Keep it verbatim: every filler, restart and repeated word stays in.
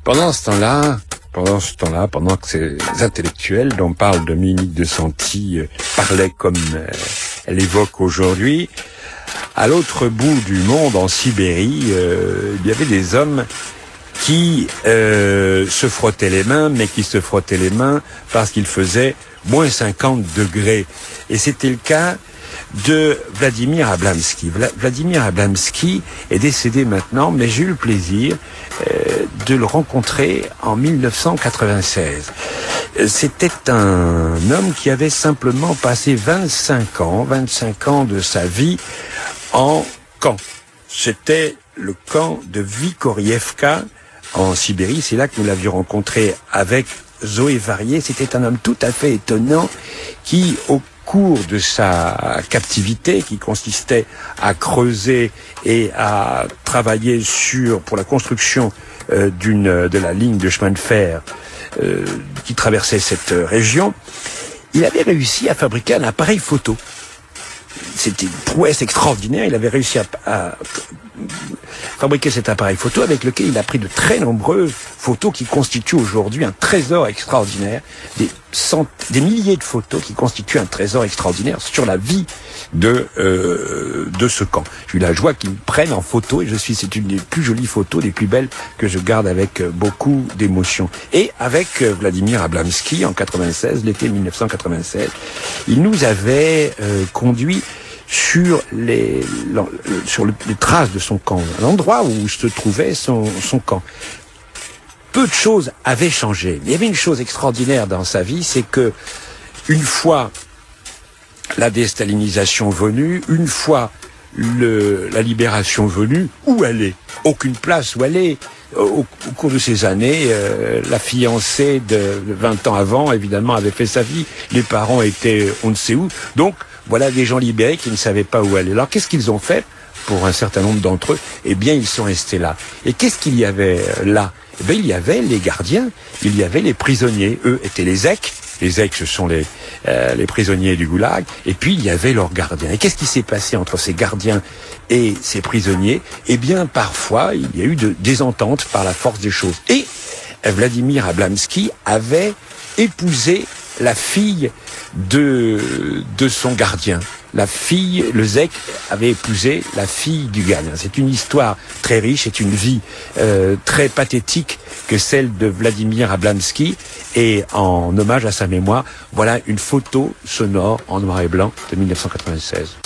Pendant ce temps-là, pendant ce temps-là, pendant que ces intellectuels dont parle Dominique de Santi euh, parlaient comme euh, elle évoque aujourd'hui, à l'autre bout du monde, en Sibérie, euh, il y avait des hommes qui euh, se frottaient les mains, mais qui se frottaient les mains parce qu'il faisait moins cinquante degrés. Et c'était le cas de Vladimir Abramski. Vla- Vladimir Abramski est décédé maintenant, mais j'ai eu le plaisir euh, de le rencontrer en mille neuf cent quatre-vingt-seize. C'était un homme qui avait simplement passé vingt-cinq ans, vingt-cinq ans de sa vie en camp. C'était le camp de Vikorievka en Sibérie. C'est là que nous l'avions rencontré avec Zoé Varier. C'était un homme tout à fait étonnant qui, au cours de sa captivité, qui consistait à creuser et à travailler sur pour la construction euh, d'une de la ligne de chemin de fer euh, qui traversait cette région, il avait réussi à fabriquer un appareil photo. C'était une prouesse extraordinaire. Il avait réussi à, à fabriquer cet appareil photo avec lequel il a pris de très nombreuses photos qui constituent aujourd'hui un trésor extraordinaire, des, cent, des milliers de photos qui constituent un trésor extraordinaire sur la vie de euh, de ce camp. J'ai eu la joie qu'ils me prennent en photo et je suis, c'est une des plus jolies photos, des plus belles que je garde avec beaucoup d'émotion. Et avec Vladimir Abramski en quatre-vingt-seize, l'été mille neuf cent quatre-vingt-seize, il nous avait euh, conduit sur les sur le, les traces de son camp, l'endroit où se trouvait son, son camp. Peu de choses avaient changé. Mais il y avait une chose extraordinaire dans sa vie, c'est que une fois la déstalinisation venue, une fois le, la libération venue, où aller? Aucune place où aller. Au, au cours de ces années, euh, la fiancée de vingt ans avant, évidemment, avait fait sa vie. Les parents étaient on ne sait où. Donc, voilà des gens libérés qui ne savaient pas où aller. Alors, qu'est-ce qu'ils ont fait pour un certain nombre d'entre eux? Eh bien, ils sont restés là. Et qu'est-ce qu'il y avait là? Eh bien, il y avait les gardiens, il y avait les prisonniers. Eux étaient les zèques. Les zèques, ce sont les, euh, les prisonniers du goulag. Et puis, il y avait leurs gardiens. Et qu'est-ce qui s'est passé entre ces gardiens et ces prisonniers? Eh bien, parfois, il y a eu de désententes par la force des choses. Et Vladimir Abramski avait épousé la fille de, de son gardien. La fille, le zèque avait épousé la fille du gardien. C'est une histoire très riche, c'est une vie euh, très pathétique que celle de Vladimir Abramski. Et en hommage à sa mémoire, voilà une photo sonore en noir et blanc de mille neuf cent quatre-vingt-seize.